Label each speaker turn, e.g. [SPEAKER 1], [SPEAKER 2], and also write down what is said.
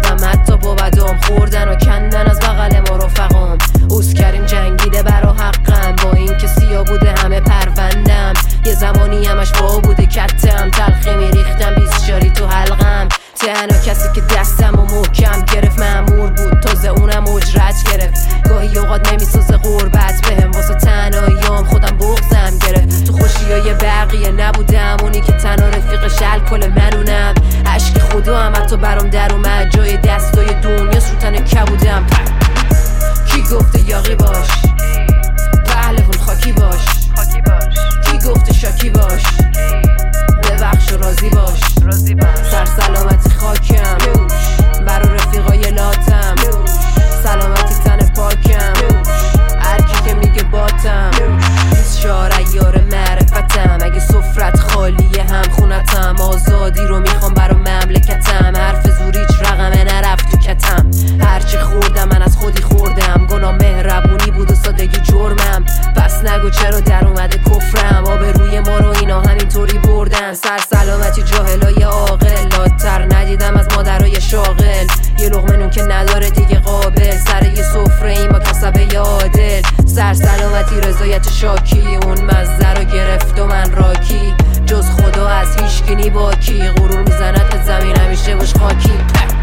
[SPEAKER 1] خوردم، حتی با بدام خوردن و کندن از بغل ما رفقام. اوس کریم جنگیده برا حقم، با این که سیاه بوده همه پروندم. یه زمانی همش با بوده کتم، تلخی میریختم 20 شاری تو حلقم. تنها کسی که دستم و محکم گرفت مأمور بود، تازه اونم اجرت گرفت. گاهی اوقات نمیسوزه غربت بهم، واسه تنهاییام خودم بغضم گرفت. تو خوشیای بقیه نبودم، اونی که تنها رفیقش الکل منونم. عشق خدا هم حتی برام در اومد، جای دستای دنیا سوتن کبودم. کی گفته یاقی باش، پهلوون خاکی باش. کی گفته شاکی باش، ببخش و راضی باش. سر سلامتی خاکم برا رفیقای لاتم، سلامتی تن پاکم هر کی که میگه باتم. 24 ایار معرفتم، اگه سفرت خالیه هم خونتم. آزادی رو میخوام برا مملکتم، حرف زوری هیچ رقمه نرفت تو کتم. هرچی خوردم من از خودی خوردم، گناه مهربونی بود و سادگی جرمم. پس نگو چرا در اومده کفرم، آبروی ما رو اینا همینطوری بردن. سر سلامتی جاهلای عاقل، لاتر ندیدم از مادرای شاغل. یه لقمه نون که نداره دیگه قابل، سر یه سفره این با کسبه عادل. سر سلامتی رضایت شاکی، اون مزه رو گرفت و من راکی. جز خدا از هیچکی نی باکی، غرور میزند به زمین همیشه باش خاکی.